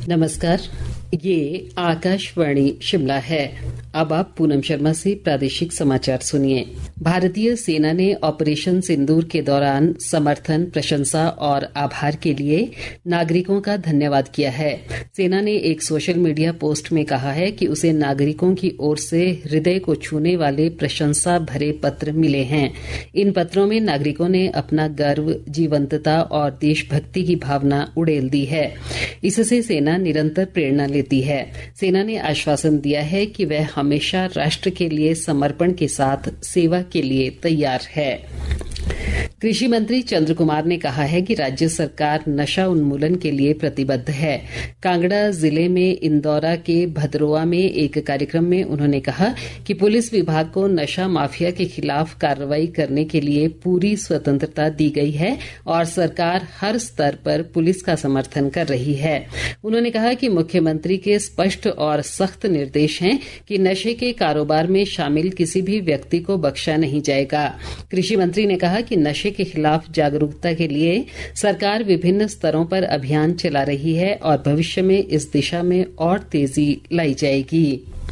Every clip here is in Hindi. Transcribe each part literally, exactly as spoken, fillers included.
नमस्कार, ये आकाशवाणी शिमला है। अब आप पूनम शर्मा से प्रादेशिक समाचार सुनिए। भारतीय सेना ने ऑपरेशन सिंदूर के दौरान समर्थन, प्रशंसा और आभार के लिए नागरिकों का धन्यवाद किया है। सेना ने एक सोशल मीडिया पोस्ट में कहा है कि उसे नागरिकों की ओर से हृदय को छूने वाले प्रशंसा भरे पत्र मिले हैं। इन पत्रों में नागरिकों ने अपना गर्व, जीवंतता और देशभक्ति की भावना उड़ेल दी है। इससे सेना निरंतर प्रेरणा लेती है। सेना ने आश्वासन दिया है कि वह हमेशा राष्ट्र के लिए समर्पण के साथ सेवा के लिए तैयार है। कृषि मंत्री चंद्र कुमार ने कहा है कि राज्य सरकार नशा उन्मूलन के लिए प्रतिबद्ध है। कांगड़ा जिले में इंदौरा के भदरोआ में एक कार्यक्रम में उन्होंने कहा कि पुलिस विभाग को नशा माफिया के खिलाफ कार्रवाई करने के लिए पूरी स्वतंत्रता दी गई है और सरकार हर स्तर पर पुलिस का समर्थन कर रही है। उन्होंने कहा कि मुख्यमंत्री के स्पष्ट और सख्त निर्देश हैं कि नशे के कारोबार में शामिल किसी भी व्यक्ति को बख्शा नहीं जाएगा। कृषि मंत्री ने कहा कि नशे के खिलाफ जागरूकता के लिए सरकार विभिन्न स्तरों पर अभियान चला रही है और भविष्य में इस दिशा में और तेजी लाई जाएगी।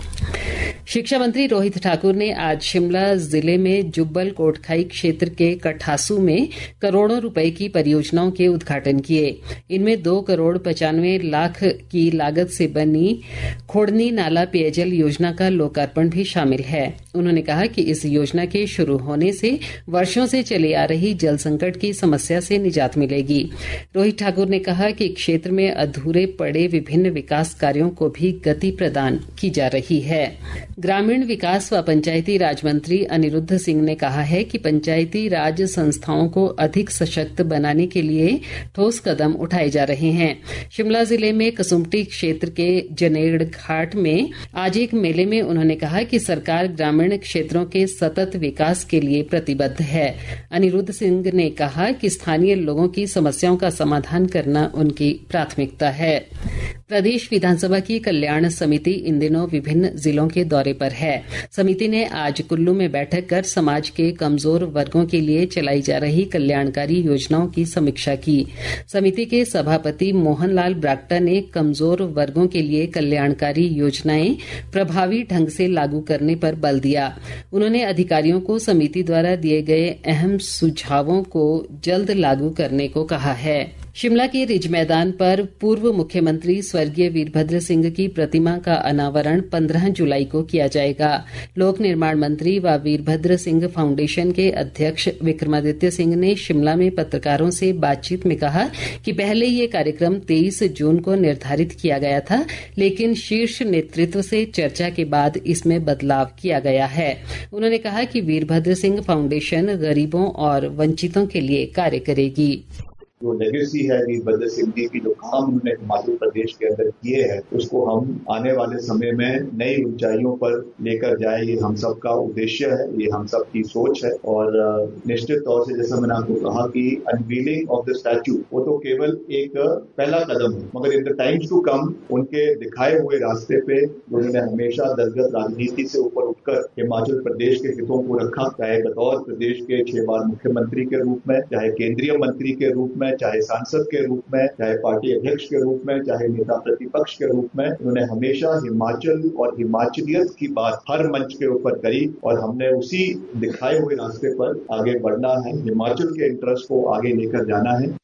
शिक्षा मंत्री रोहित ठाकुर ने आज शिमला जिले में जुब्बल कोटखाई क्षेत्र के कठासू में करोड़ों रुपए की परियोजनाओं के उद्घाटन किए। इनमें दो करोड़ पचानवे लाख की लागत से बनी खोड़नी नाला पेयजल योजना का लोकार्पण भी शामिल है। उन्होंने कहा कि इस योजना के शुरू होने से वर्षों से चली आ रही जल संकट की समस्या से निजात मिलेगी। रोहित ठाकुर ने कहा कि क्षेत्र में अधूरे पड़े विभिन्न विकास कार्यों को भी गति प्रदान की जा रही है। ग्रामीण विकास व पंचायती राज मंत्री अनिरुद्ध सिंह ने कहा है कि पंचायती राज संस्थाओं को अधिक सशक्त बनाने के लिए ठोस कदम उठाए जा रहे हैं। शिमला जिले में कसुम्पटी क्षेत्र के जनेड़ घाट में आज एक मेले में उन्होंने कहा कि सरकार ग्रामीण क्षेत्रों के सतत विकास के लिए प्रतिबद्ध है। अनिरुद्ध सिंह ने कहा कि स्थानीय लोगों की समस्याओं का समाधान करना उनकी प्राथमिकता है। प्रदेश विधानसभा की कल्याण समिति इन दिनों विभिन्न जिलों के दौरे पर है। समिति ने आज कुल्लू में बैठक कर समाज के कमजोर वर्गों के लिए चलाई जा रही कल्याणकारी योजनाओं की समीक्षा की। समिति के सभापति मोहन लाल ब्राक्टा ने कमजोर वर्गों के लिए कल्याणकारी योजनाएं प्रभावी ढंग से लागू करने पर बल दिया। उन्होंने अधिकारियों को समिति द्वारा दिए गए अहम सुझावों को जल्द लागू करने को कहा है। शिमला के रिज मैदान पर पूर्व मुख्यमंत्री स्वर्गीय वीरभद्र सिंह की प्रतिमा का अनावरण पंद्रह जुलाई को किया जाएगा। लोक निर्माण मंत्री व वीरभद्र सिंह फाउंडेशन के अध्यक्ष विक्रमादित्य सिंह ने शिमला में पत्रकारों से बातचीत में कहा कि पहले ये कार्यक्रम तेईस जून को निर्धारित किया गया था, लेकिन शीर्ष नेतृत्व से चर्चा के बाद इसमें बदलाव किया गया है। उन्होंने कहा कि वीरभद्र सिंह फाउंडेशन गरीबों और वंचितों के लिए कार्य करेगी। जो लेगेसी है वीरभद्र सिंह जी की, जो काम उन्होंने हिमाचल प्रदेश के अंदर किए हैं, उसको हम आने वाले समय में नई ऊंचाइयों पर लेकर जाए, ये हम सब का उद्देश्य है, ये हम सब की सोच है। और निश्चित तौर से जैसा मैंने आपको कहा कि अनवीलिंग ऑफ द स्टैच्यू वो तो केवल एक पहला कदम है, मगर in the times to come उनके दिखाए हुए रास्ते पे उन्होंने हमेशा दलगत राजनीति से ऊपर उठकर हिमाचल प्रदेश के हितों को रखा, चाहे बतौर प्रदेश के छह बार मुख्यमंत्री के रूप में, चाहे केंद्रीय मंत्री के रूप में, चाहे सांसद के रूप में, चाहे पार्टी अध्यक्ष के रूप में, चाहे नेता प्रतिपक्ष के रूप में। उन्होंने हमेशा हिमाचल और हिमाचलियत की बात हर मंच के ऊपर करी और हमने उसी दिखाए हुए रास्ते पर आगे बढ़ना है, हिमाचल के इंटरेस्ट को आगे लेकर जाना है।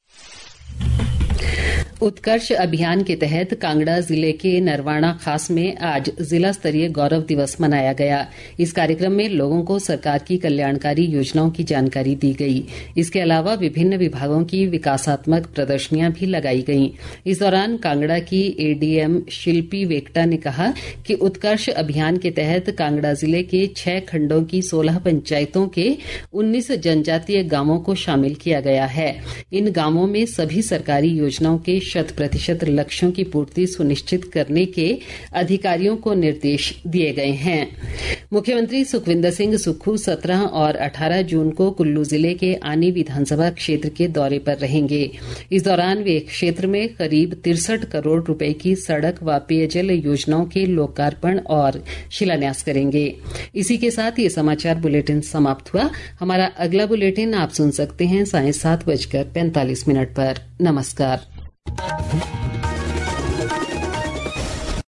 उत्कर्ष अभियान के तहत कांगड़ा जिले के नरवाणा खास में आज जिला स्तरीय गौरव दिवस मनाया गया। इस कार्यक्रम में लोगों को सरकार की कल्याणकारी योजनाओं की जानकारी दी गई। इसके अलावा विभिन्न विभागों की विकासात्मक प्रदर्शनियां भी लगाई गईं। इस दौरान कांगड़ा की एडीएम शिल्पी वेक्टा ने कहा कि उत्कर्ष अभियान के तहत कांगड़ा जिले के छह खंडों की सोलह पंचायतों के उन्नीस जनजातीय गांवों को शामिल किया गया है। इन गांवों में सभी सरकारी योजनाओं के शत प्रतिशत लक्ष्यों की पूर्ति सुनिश्चित करने के अधिकारियों को निर्देश दिए गए हैं। मुख्यमंत्री सुखविंदर सिंह सुक्खू सत्रह और अठारह जून को कुल्लू जिले के आनी विधानसभा क्षेत्र के दौरे पर रहेंगे। इस दौरान वे क्षेत्र में करीब तिरसठ करोड़ रुपए की सड़क व पेयजल योजनाओं के लोकार्पण और शिलान्यास करेंगे। इसी के साथ ये समाचार बुलेटिन समाप्त हुआ। हमारा अगला बुलेटिन आप सुन सकते हैं साढ़े सात बजकर पैंतालीस मिनट पर। नमस्कार।